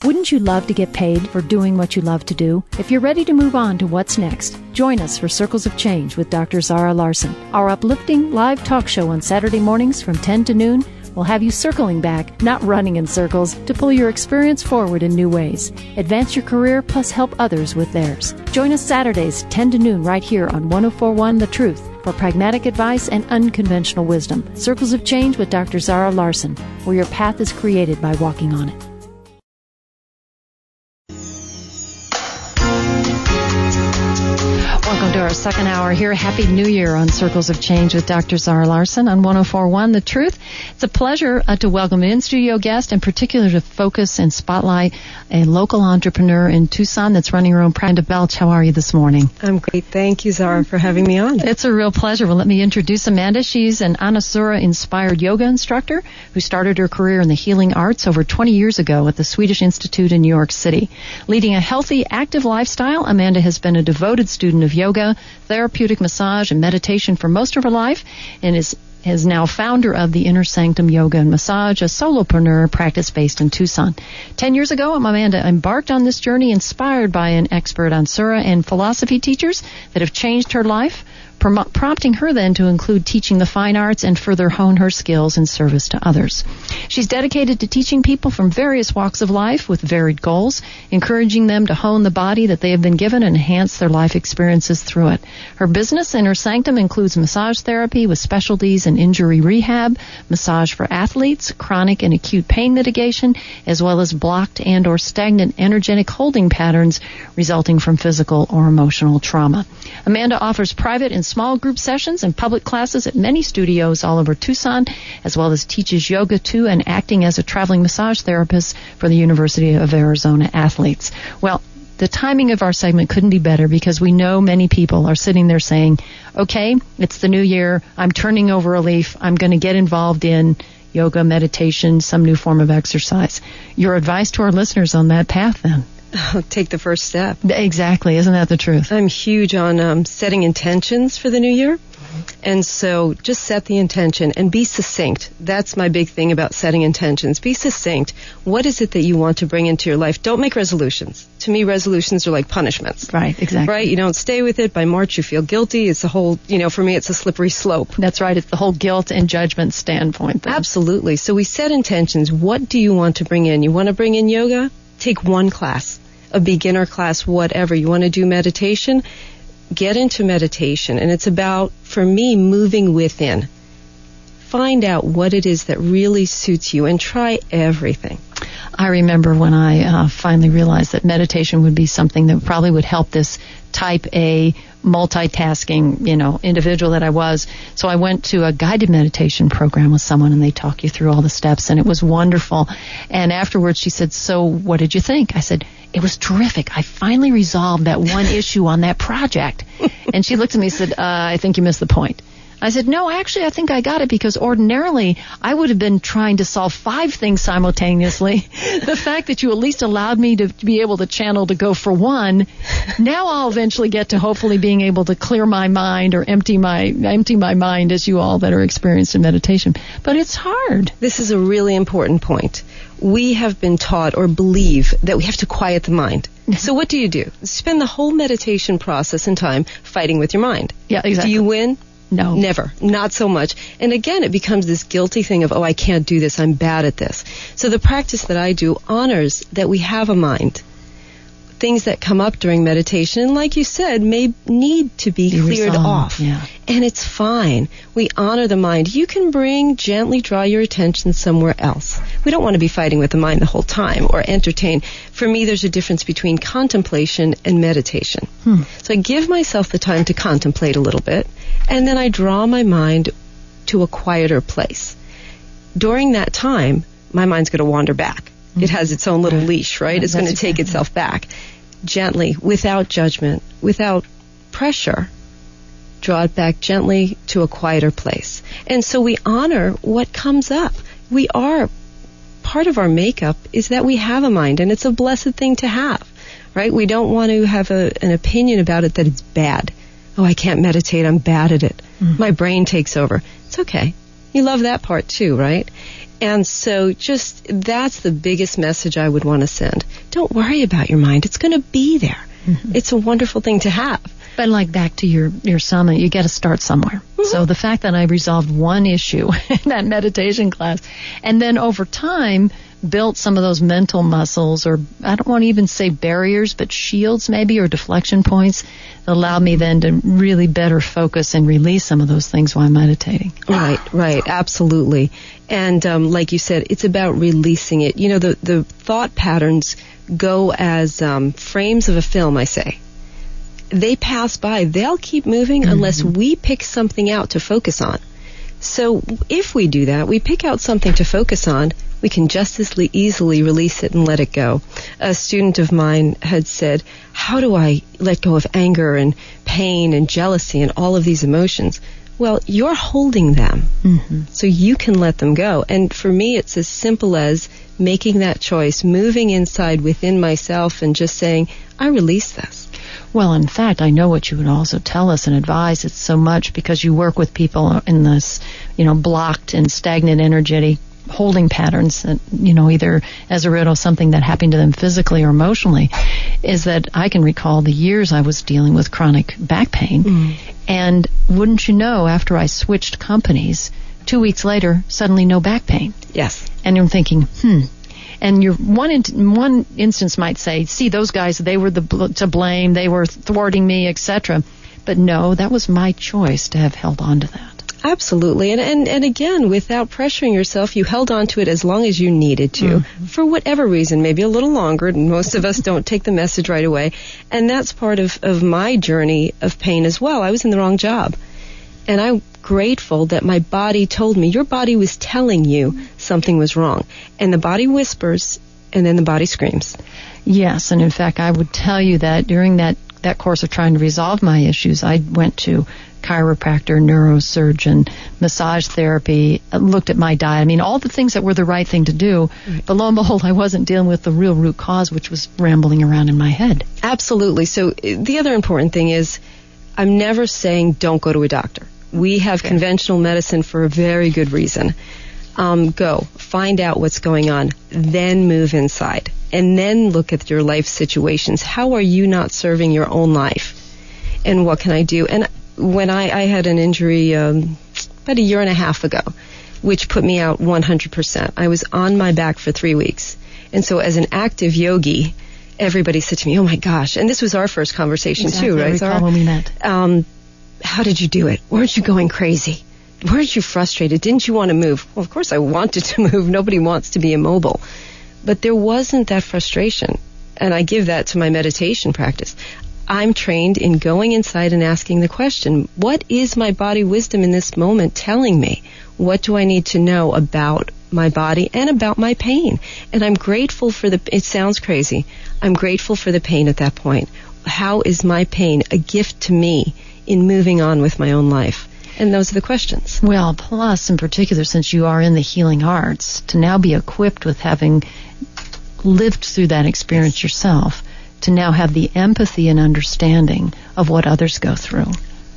Wouldn't you love to get paid for doing what you love to do? If you're ready to move on to what's next, join us for Circles of Change with Dr. Zara Larson. Our uplifting live talk show on Saturday mornings from 10 to noon will have you circling back, not running in circles, to pull your experience forward in new ways. Advance your career plus help others with theirs. Join us Saturdays 10 to noon right here on 104.1 The Truth for pragmatic advice and unconventional wisdom. Circles of Change with Dr. Zara Larson, where your path is created by walking on it. Welcome to our second hour here. Happy New Year on Circles of Change with Dr. Zara Larson on 104.1 The Truth. It's a pleasure to welcome an in-studio guest, in particular to focus and spotlight a local entrepreneur in Tucson that's running her own practice. Belch, how are you this morning? I'm great. Thank you, Zara, for having me on. It's a real pleasure. Well, let me introduce Amanda. She's an Anusara-inspired yoga instructor who started her career in the healing arts over 20 years ago at the Swedish Institute in New York City. Leading a healthy, active lifestyle, Amanda has been a devoted student of yoga, therapeutic massage, and meditation for most of her life, and is now founder of the Inner Sanctum Yoga and Massage, a solopreneur practice based in Tucson. 10 years ago, Amanda embarked on this journey inspired by an expert on Sura and philosophy teachers that have changed her life, prompting her then to include teaching the fine arts and further hone her skills in service to others. She's dedicated to teaching people from various walks of life with varied goals, encouraging them to hone the body that they have been given and enhance their life experiences through it. Her business, Inner Sanctum, includes massage therapy with specialties in injury rehab, massage for athletes, chronic and acute pain mitigation, as well as blocked and or stagnant energetic holding patterns resulting from physical or emotional trauma. Amanda offers private and small group sessions and public classes at many studios all over Tucson, as well as teaches yoga too and acting as a traveling massage therapist for the University of Arizona athletes. Well, the timing of our segment couldn't be better because we know many people are sitting there saying, okay, it's the new year, I'm turning over a leaf, I'm going to get involved in yoga, meditation, some new form of exercise. Your advice to our listeners on that path then? Take the first step. Exactly. Isn't that the truth? I'm huge on setting intentions for the new year. And so just set the intention and be succinct. That's my big thing about setting intentions. Be succinct. What is it that you want to bring into your life? Don't make resolutions. To me, resolutions are like punishments. Right, exactly. Right? You don't stay with it. By March, you feel guilty. It's a whole, for me, it's a slippery slope. That's right. It's the whole guilt and judgment standpoint then. Absolutely. So we set intentions. What do you want to bring in? You want to bring in yoga? Take one class. A beginner class, whatever. You want to do meditation? Get into meditation. And it's about, for me, moving within. Find out what it is that really suits you and try everything. I remember when I finally realized that meditation would be something that probably would help this type A multitasking, individual that I was. So I went to a guided meditation program with someone and they talk you through all the steps and it was wonderful. And afterwards she said, so what did you think? I said, it was terrific. I finally resolved that one issue on that project. And she looked at me and said, I think you missed the point. I said, no, actually, I think I got it because ordinarily I would have been trying to solve 5 things simultaneously. The fact that you at least allowed me to be able to channel to go for one, now I'll eventually get to hopefully being able to clear my mind or empty my mind, as you all that are experienced in meditation. But it's hard. This is a really important point. We have been taught or believe that we have to quiet the mind. So what do? Spend the whole meditation process and time fighting with your mind. Yeah, exactly. Do you win? No. Never. Not so much. And again, it becomes this guilty thing of, I can't do this. I'm bad at this. So the practice that I do honors that we have a mind. Things that come up during meditation, like you said, may need to be cleared off. Yeah. And it's fine. We honor the mind. You can gently draw your attention somewhere else. We don't want to be fighting with the mind the whole time or entertain. For me, there's a difference between contemplation and meditation. So I give myself the time to contemplate a little bit, and then I draw my mind to a quieter place. During that time, my mind's going to wander back. It has its own little leash, right? It's going to take itself back. Gently, without judgment, without pressure, draw it back gently to a quieter place. And so we honor what comes up. Part of our makeup is that we have a mind, and it's a blessed thing to have, right? We don't want to have an opinion about it that it's bad. I can't meditate, I'm bad at it. My brain takes over. It's okay. You love that part too, right? And so just that's the biggest message I would want to send. Don't worry about your mind. It's going to be there. Mm-hmm. It's a wonderful thing to have. But like back to your summit, you got to start somewhere. Mm-hmm. So the fact that I resolved one issue in that meditation class, and then over time built some of those mental muscles, or I don't want to even say barriers, but shields maybe, or deflection points, that allowed me then to really better focus and release some of those things while meditating. Right, absolutely. And like you said, it's about releasing it. You know, the thought patterns go as frames of a film, I say. They pass by. They'll keep moving unless we pick something out to focus on. So if we do that, we pick out something to focus on, we can just as easily release it and let it go. A student of mine had said, how do I let go of anger and pain and jealousy and all of these emotions? Well, you're holding them, so you can let them go. And for me, it's as simple as making that choice, moving inside within myself and just saying, I release this. Well, in fact, I know what you would also tell us and advise. It's so much because you work with people in this, blocked and stagnant energetic holding patterns that, either as a result of something that happened to them physically or emotionally, is that I can recall the years I was dealing with chronic back pain. And wouldn't you know, after I switched companies, 2 weeks later, suddenly no back pain. Yes. And you're thinking, And your one instance might say, see, those guys, they were to blame, they were thwarting me, etc. But no, that was my choice to have held on to that. Absolutely. And again, without pressuring yourself, you held on to it as long as you needed to, for whatever reason, maybe a little longer. Most of us don't take the message right away. And that's part of my journey of pain as well. I was in the wrong job. And I'm grateful that my body told me, your body was telling you something was wrong. And the body whispers, and then the body screams. Yes, and in fact, I would tell you that during that course of trying to resolve my issues, I went to chiropractor, neurosurgeon, massage therapy, looked at my diet. I mean, all the things that were the right thing to do. Right. But lo and behold, I wasn't dealing with the real root cause, which was rambling around in my head. Absolutely. So the other important thing is, I'm never saying don't go to a doctor. We have conventional medicine for a very good reason. Go, find out what's going on, then move inside, and then look at your life situations. How are you not serving your own life? And what can I do? And when I had an injury about a year and a half ago, which put me out 100%. I was on my back for 3 weeks. And so as an active yogi, everybody said to me, oh my gosh, and this was our first conversation too, right? I recall when we met. How did you do it? Weren't you going crazy? Weren't you frustrated? Didn't you want to move? Well, of course I wanted to move. Nobody wants to be immobile. But there wasn't that frustration. And I give that to my meditation practice. I'm trained in going inside and asking the question, what is my body wisdom in this moment telling me? What do I need to know about my body and about my pain? And I'm grateful for it sounds crazy. I'm grateful for the pain at that point. How is my pain a gift to me in moving on with my own life? And those are the questions. Well, plus, in particular, since you are in the healing arts, to now be equipped with having lived through that experience yourself, to now have the empathy and understanding of what others go through.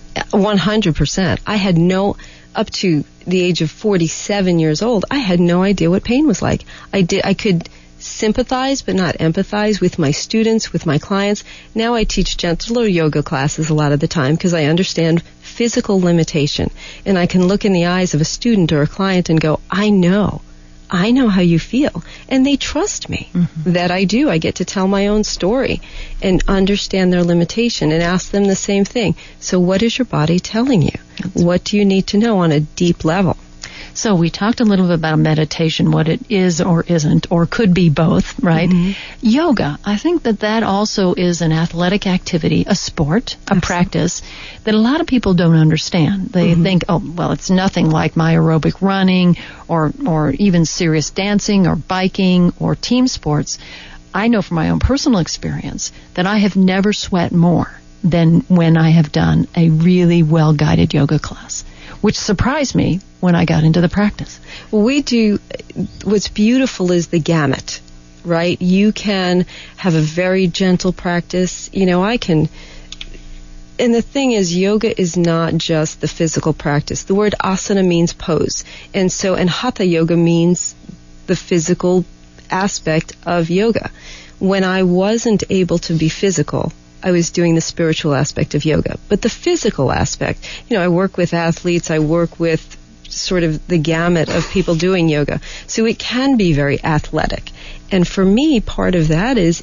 100%. I had up to the age of 47 years old, I had no idea what pain was like. I could sympathize but not empathize with my students, with my clients. Now I teach gentler yoga classes a lot of the time because I understand physical limitation. And I can look in the eyes of a student or a client and go, I know how you feel. And they trust me that I do. I get to tell my own story and understand their limitation and ask them the same thing. So what is your body telling you? What do you need to know on a deep level? So we talked a little bit about meditation, what it is or isn't, or could be both, right? Yoga, I think that also is an athletic activity, a sport, a practice that a lot of people don't understand. They think, oh, well, it's nothing like my aerobic running or even serious dancing or biking or team sports. I know from my own personal experience that I have never sweat more than when I have done a really well-guided yoga class, which surprised me when I got into the practice. Well, what's beautiful is the gamut, right? You can have a very gentle practice. I can And the thing is, yoga is not just the physical practice. The word asana means pose. And hatha yoga means the physical aspect of yoga. When I wasn't able to be physical, I was doing the spiritual aspect of yoga. But the physical aspect, I work with athletes, I work with sort of the gamut of people doing yoga. So it can be very athletic. And for me, part of that is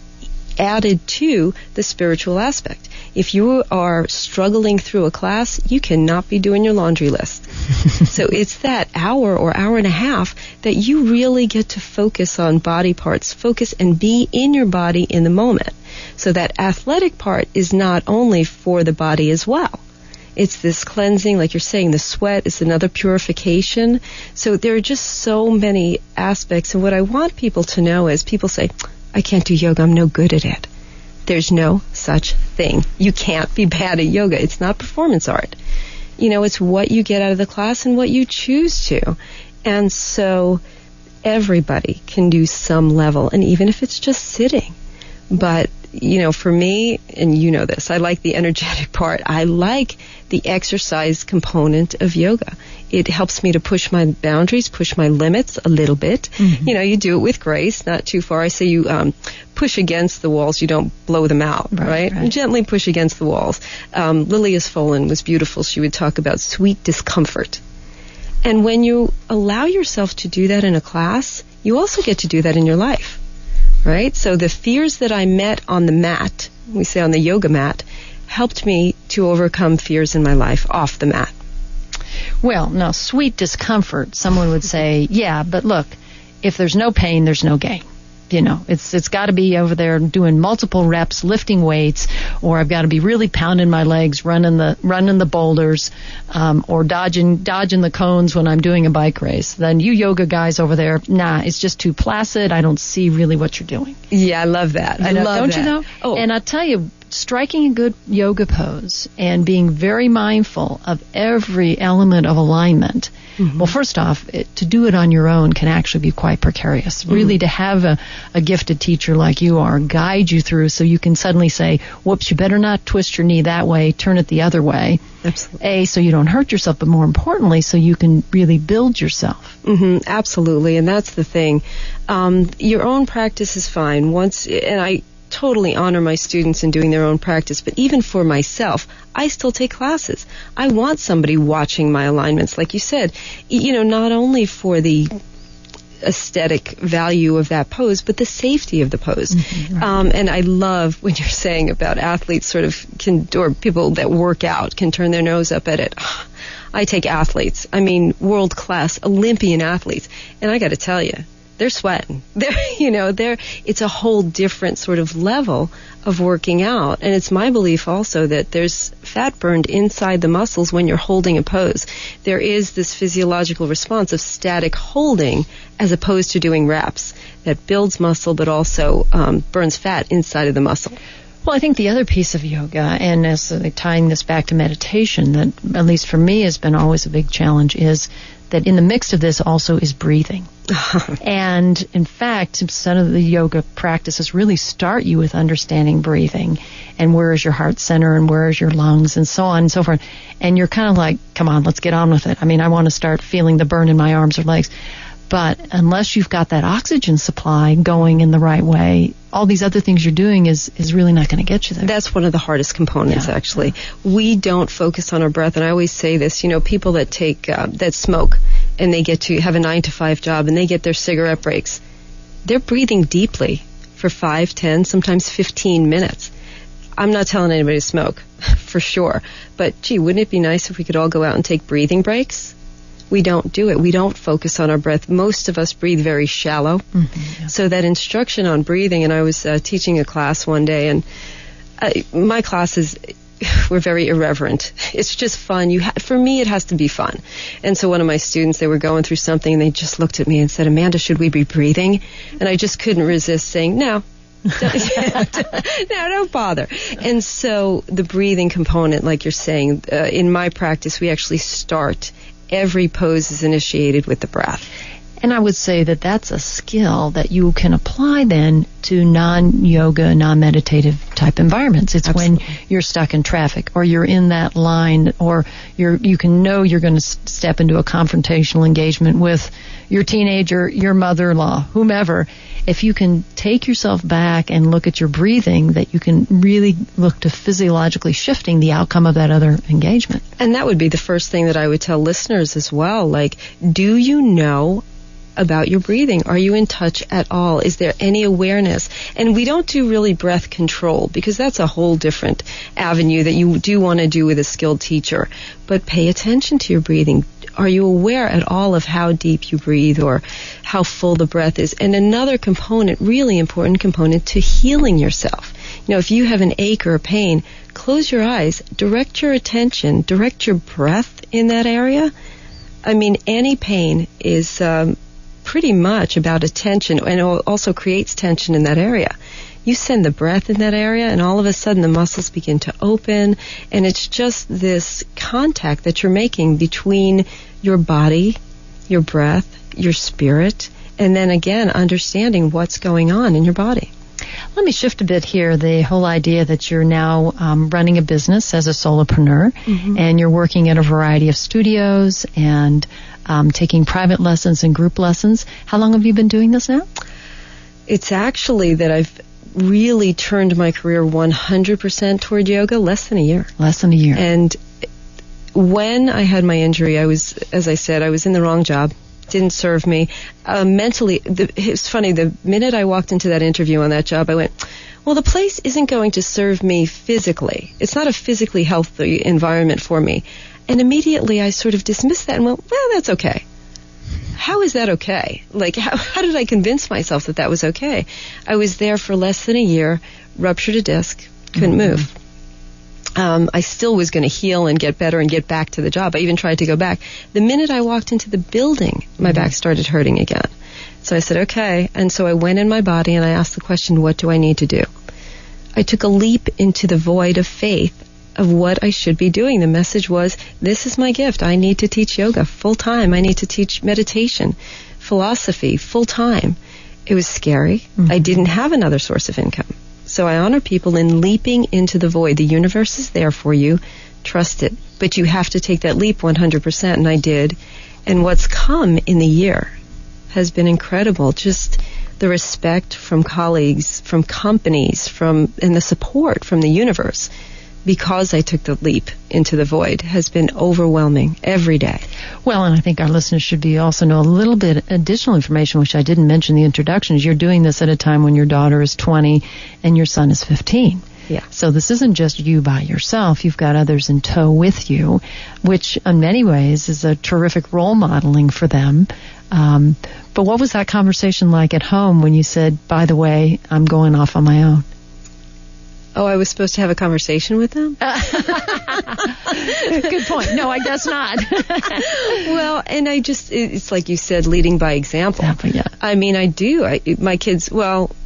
added to the spiritual aspect. If you are struggling through a class, you cannot be doing your laundry list. So it's that hour or hour and a half that you really get to focus on body parts, focus and be in your body in the moment. So that athletic part is not only for the body as well. It's this cleansing, like you're saying, the sweat is another purification. So there are just so many aspects. And what I want people to know is people say, I can't do yoga, I'm no good at it. There's no such thing. You can't be bad at yoga. It's not performance art. It's what you get out of the class and what you choose to. And so everybody can do some level, and even if it's just sitting. But, for me, and this, I like the energetic part. I like the exercise component of yoga. It helps me to push my boundaries, push my limits a little bit. Mm-hmm. You do it with grace, not too far. I say you push against the walls, you don't blow them out, right? And gently push against the walls. Lilia Sfollin was beautiful. She would talk about sweet discomfort. And when you allow yourself to do that in a class, you also get to do that in your life, right? So the fears that I met on the mat, we say on the yoga mat, helped me to overcome fears in my life off the mat. Well, now, sweet discomfort, someone would say, yeah, but look, if there's no pain, there's no gain. It's got to be over there doing multiple reps, lifting weights, or I've got to be really pounding my legs, running the boulders, or dodging the cones when I'm doing a bike race. Then you yoga guys over there, it's just too placid. I don't see really what you're doing. Yeah, I love that. Don't you know? Oh. And I'll tell you, striking a good yoga pose and being very mindful of every element of alignment. Mm-hmm. Well, first off, to do it on your own can actually be quite precarious. Mm-hmm. Really, to have a gifted teacher like you are guide you through so you can suddenly say, whoops, you better not twist your knee that way, turn it the other way. Absolutely. So you don't hurt yourself, but more importantly, so you can really build yourself. Mm-hmm. Absolutely, and that's the thing. Your own practice is fine. And I totally honor my students in doing their own practice, but even for myself, I still take classes. I want somebody watching my alignments, like you said, not only for the aesthetic value of that pose, but the safety of the pose. Mm-hmm, right. And I love when you're saying about athletes or people that work out can turn their nose up at it. I take athletes, world-class Olympian athletes, and I got to tell you, they're sweating. It's a whole different sort of level of working out. And it's my belief also that there's fat burned inside the muscles when you're holding a pose. There is this physiological response of static holding as opposed to doing reps that builds muscle but also burns fat inside of the muscle. Well, I think the other piece of yoga, and as tying this back to meditation, that at least for me has been always a big challenge, is that in the mix of this also is breathing. And in fact, some of the yoga practices really start you with understanding breathing and where is your heart center and where is your lungs and so on and so forth. And you're kind of like, come on, let's get on with it. I want to start feeling the burn in my arms or legs. But unless you've got that oxygen supply going in the right way, all these other things you're doing is really not going to get you there. That's one of the hardest components, actually. We don't focus on our breath, and I always say this, people that that smoke and they get to have a 9-to-5 job and they get their cigarette breaks, they're breathing deeply for 5, 10, sometimes 15 minutes. I'm not telling anybody to smoke, for sure. But, gee, wouldn't it be nice if we could all go out and take breathing breaks? We don't do it. We don't focus on our breath. Most of us breathe very shallow. Mm-hmm, yeah. So that instruction on breathing, and I was teaching a class one day, and my classes were very irreverent. It's just fun. For me, it has to be fun. And so one of my students, they were going through something, and they just looked at me and said, Amanda, should we be breathing? And I just couldn't resist saying, no. Don't bother. And so the breathing component, like you're saying, in my practice, we actually start. Every pose is initiated with the breath. And I would say that that's a skill that you can apply then to non-yoga, non-meditative type environments. It's Absolutely. when you're stuck in traffic, or you're in that line, or you can know you're going to step into a confrontational engagement with your teenager, your mother-in-law, whomever. If you can take yourself back and look at your breathing, that you can really look to physiologically shifting the outcome of that other engagement. And that would be the first thing that I would tell listeners as well. Like, do you know about your breathing? Are you in touch at all? Is there any awareness? And we don't do really breath control, because that's a whole different avenue that you do want to do with a skilled teacher. But pay attention to your breathing. Are you aware at all of how deep you breathe or how full the breath is? And another component, really important component, to healing yourself. If you have an ache or a pain, close your eyes, direct your attention, direct your breath in that area. I mean, any pain is pretty much about attention, and it also creates tension in that area. You send the breath in that area, and all of a sudden the muscles begin to open, and it's just this contact that you're making between your body, your breath, your spirit, and then again understanding what's going on in your body. Let me shift a bit here. The whole idea that you're now running a business as a solopreneur, and you're working at a variety of studios and taking private lessons and group lessons. How long have you been doing this now? It's actually that I've really turned my career 100% toward yoga less than a year. Less than a year. And when I had my injury, I was, as I said, I was in the wrong job. Didn't serve me. Mentally, it's funny, the minute I walked into that interview on that job, I went, well, the place isn't going to serve me physically. It's not a physically healthy environment for me. And immediately I sort of dismissed that and went, well, that's okay. How is that okay? Like, how did I convince myself that that was okay? I was there for less than a year, ruptured a disc, couldn't move. I still was going to heal and get better and get back to the job. I even tried to go back. The minute I walked into the building, my back started hurting again. So I said, okay. And so I went in my body and I asked the question, what do I need to do? I took a leap into the void of faith of what I should be doing. The message was, this is my gift. I need to teach yoga full time. I need to teach meditation, philosophy full time. It was scary. I didn't have another source of income. So I honor people in leaping into the void. The universe is there for you. Trust it. But you have to take that leap 100%, and I did. And what's come in the year has been incredible. Just the respect from colleagues, from companies, and the support from the universe, because I took the leap into the void, has been overwhelming every day. Well, and I think our listeners should also know a little bit additional information, which I didn't mention in the introduction, is you're doing this at a time when your daughter is 20 and your son is 15. Yeah. So this isn't just you by yourself. You've got others in tow with you, which in many ways is a terrific role modeling for them. But what was that conversation like at home when you said, by the way, I'm going off on my own? Oh, I was supposed to have a conversation with them? Good point. No, I guess not. Well, and it's like you said, leading by example. Exactly, yeah. I mean, I do. My kids don't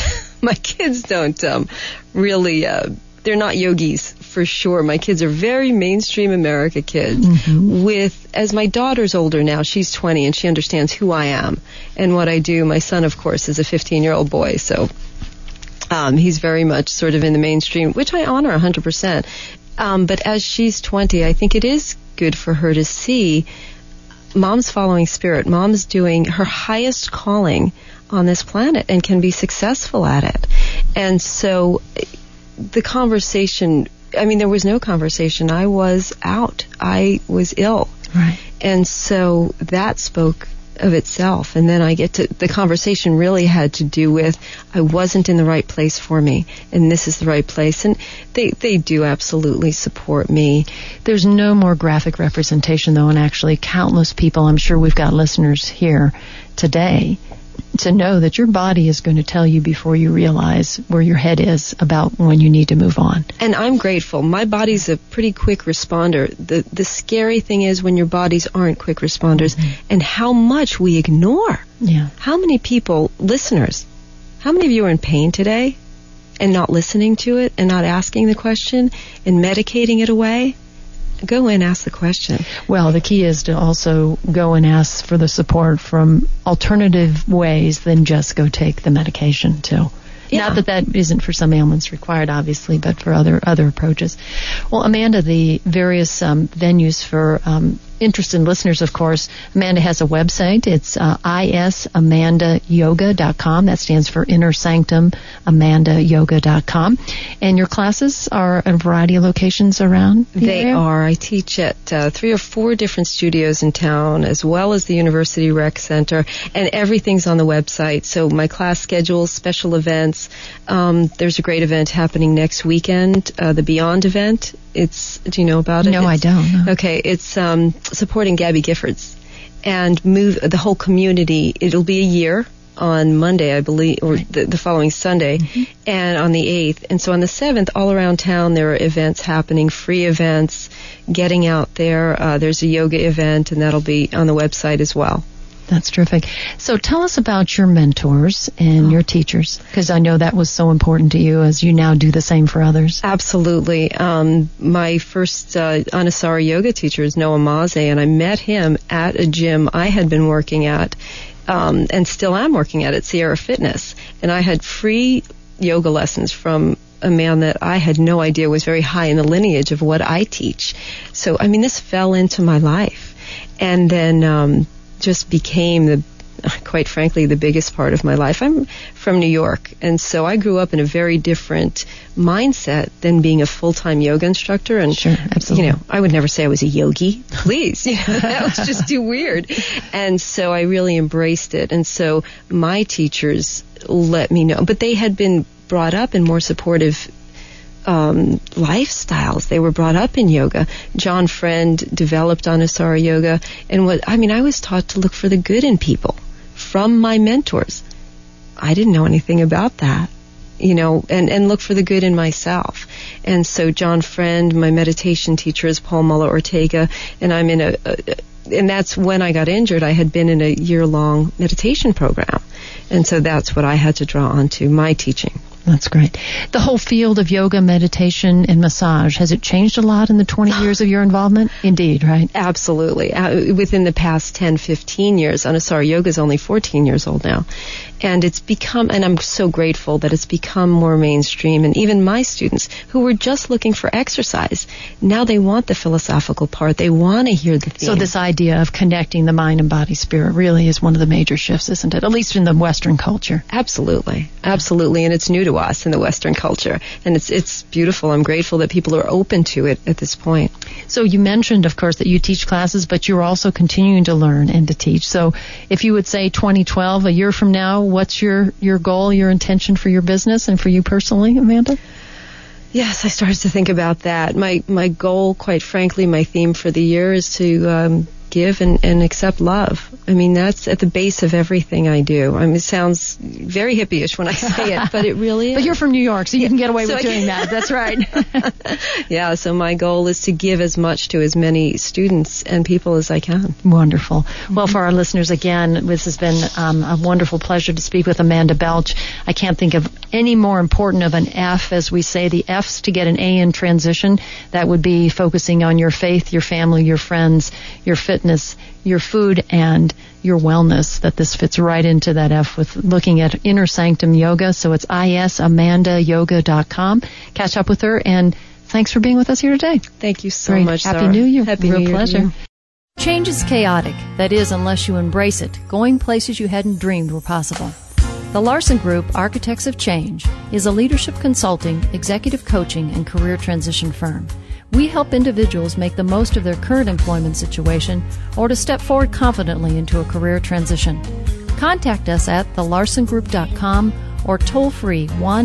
really, they're not yogis for sure. My kids are very mainstream America kids. As my daughter's older now, she's 20 and she understands who I am and what I do. My son, of course, is a 15-year-old boy, so he's very much sort of in the mainstream, which I honor 100%. But as she's 20, I think it is good for her to see Mom's following spirit. Mom's doing her highest calling on this planet and can be successful at it. And so the conversation, I mean, there was no conversation. I was out. I was ill. Right. And so that spoke of itself. And then the conversation really had to do with, I wasn't in the right place for me, and this is the right place. And they do absolutely support me. There's no more graphic representation, though, and actually countless people, I'm sure we've got listeners here today, to know that your body is going to tell you before you realize where your head is about when you need to move on. And I'm grateful. My body's a pretty quick responder. The scary thing is when your bodies aren't quick responders, and how much we ignore. Yeah. How many people, listeners, how many of you are in pain today and not listening to it and not asking the question and medicating it away? go in, ask the question. Well, the key is to also go and ask for the support from alternative ways than just go take the medication too. Yeah. Not that isn't for some ailments required, obviously, but for other approaches. Well, Amanda, the various venues for interested listeners, of course, Amanda has a website. It's isamandayoga.com. That stands for Inner Sanctum amandayoga.com. And your classes are at a variety of locations around the area? They are. I teach at 3 or 4 different studios in town, as well as the University Rec Center, and everything's on the website. So my class schedules, special events. There's a great event happening next weekend, the Beyond event. Do you know about it? No, I don't. No. Okay, it's supporting Gabby Giffords and move the whole community. It'll be a year on Monday, I believe, or the following Sunday, and on the 8th. And so on the 7th, all around town, there are events happening, free events, getting out there. There's a yoga event, and that'll be on the website as well. That's terrific. So tell us about your mentors and your teachers, because I know that was so important to you as you now do the same for others. Absolutely. My first Anusara yoga teacher is Noah Maze, and I met him at a gym I had been working at and still am working at Sierra Fitness. And I had free yoga lessons from a man that I had no idea was very high in the lineage of what I teach. So, I mean, this fell into my life. And then just became quite frankly, the biggest part of my life. I'm from New York, and so I grew up in a very different mindset than being a full-time yoga instructor. And, sure, absolutely. I would never say I was a yogi. Please, that was just too weird. And so I really embraced it. And so my teachers let me know, but they had been brought up in more supportive lifestyles. They were brought up in yoga. John Friend developed Anusara yoga, and I was taught to look for the good in people from my mentors. I didn't know anything about that, and look for the good in myself. And so John Friend, my meditation teacher, is Paul Muller-Ortega, and I'm in and that's when I got injured. I had been in a year-long meditation program, and so that's what I had to draw onto, my teaching. That's great. The whole field of yoga, meditation, and massage, has it changed a lot in the 20 years of your involvement? Indeed, right? Absolutely. Within the past 10, 15 years, Anusara Yoga is only 14 years old now. And it's become, and I'm so grateful that it's become more mainstream. And even my students who were just looking for exercise, now they want the philosophical part. They want to hear the theme. So this idea of connecting the mind and body spirit really is one of the major shifts, isn't it? At least in the Western culture. Absolutely. Absolutely. And it's new to us in the Western culture. And it's beautiful. I'm grateful that people are open to it at this point. So you mentioned, of course, that you teach classes, but you're also continuing to learn and to teach. So if you would say 2012, a year from now, what's your goal, your intention for your business and for you personally, Amanda? Yes, I started to think about that. My goal, quite frankly, my theme for the year is to give and accept love. I mean, that's at the base of everything I do. I mean, it sounds very hippie-ish when I say it, but it really is. But you're from New York, so you can get away with doing that. That's right. Yeah, so my goal is to give as much to as many students and people as I can. Wonderful. Well, for our listeners, again, this has been a wonderful pleasure to speak with Amanda Belch. I can't think of any more important of an F, as we say. The F's to get an A in transition. That would be focusing on your faith, your family, your friends, your fitness, your food, and your wellness. That this fits right into that F with looking at Inner Sanctum Yoga. So it's isamandayoga.com. Catch up with her, and thanks for being with us here today. Thank you so much, Happy Sarah. New Year. Happy Real New Year pleasure. Change is chaotic. That is, unless you embrace it, going places you hadn't dreamed were possible. The Larson Group, Architects of Change, is a leadership consulting, executive coaching, and career transition firm. We help individuals make the most of their current employment situation or to step forward confidently into a career transition. Contact us at thelarsongroup.com or toll free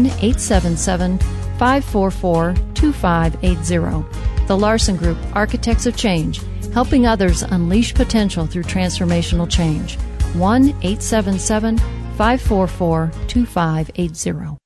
1-877-544-2580. The Larson Group, Architects of Change, helping others unleash potential through transformational change. 1-877-544-2580.